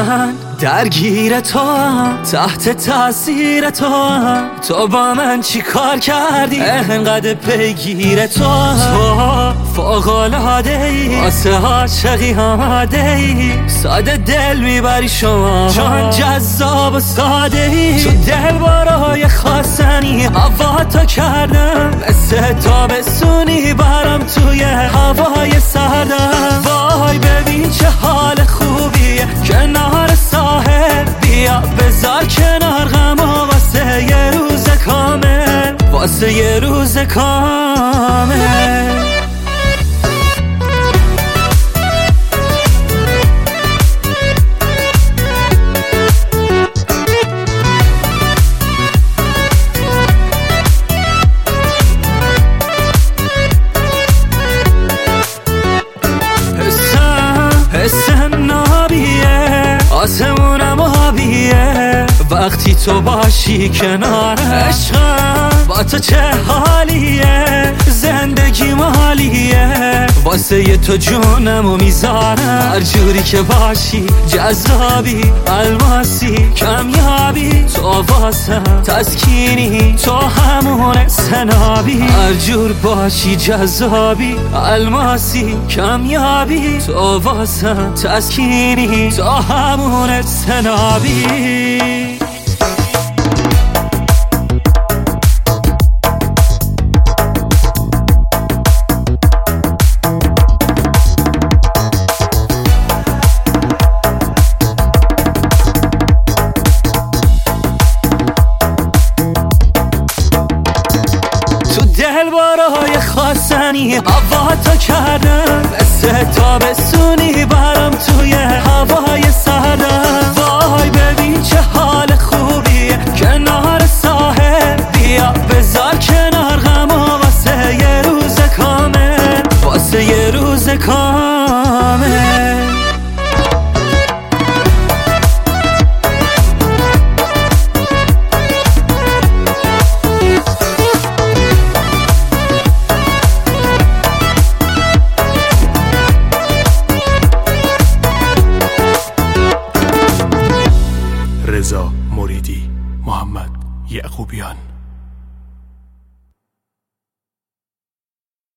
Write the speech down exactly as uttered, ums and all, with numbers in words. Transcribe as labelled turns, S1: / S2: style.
S1: من درگیر تو هم، تحت تاثیر تو هم. تو با من چی کار کردی انقدر پیگیر تو هم. تو فوق‌العاده ای واسه عاشقی آماده ای، ساده دل میبری شما چون جذاب و ساده ای. تو دل بارای خواستنی هوا تا کردم، مثل تابستونی برام توی هوای سردم. وای ببین چه حال خوبیه کنار ساحل، بیا بذار کنار غمو واسه یه روز کامل، واسه یه روز کامل. حسم نابیه آسمونم آبیه، وقتی تو باشی کنار عشقم. با تو چه حالیه زندگی مالیه، واسه ی تو جونمو میذارم. هر جوری که باشی جذابی الماسی کمیابی، تو واسم تسکینی تو همون سنابی. هر جور باشی جذابی الماسی کمیابی، تو واسم تسکینی تو همون سنابی. دل بارای خواستنی هوا تا کردم، مثل تابستونی برام توی هوای سردم.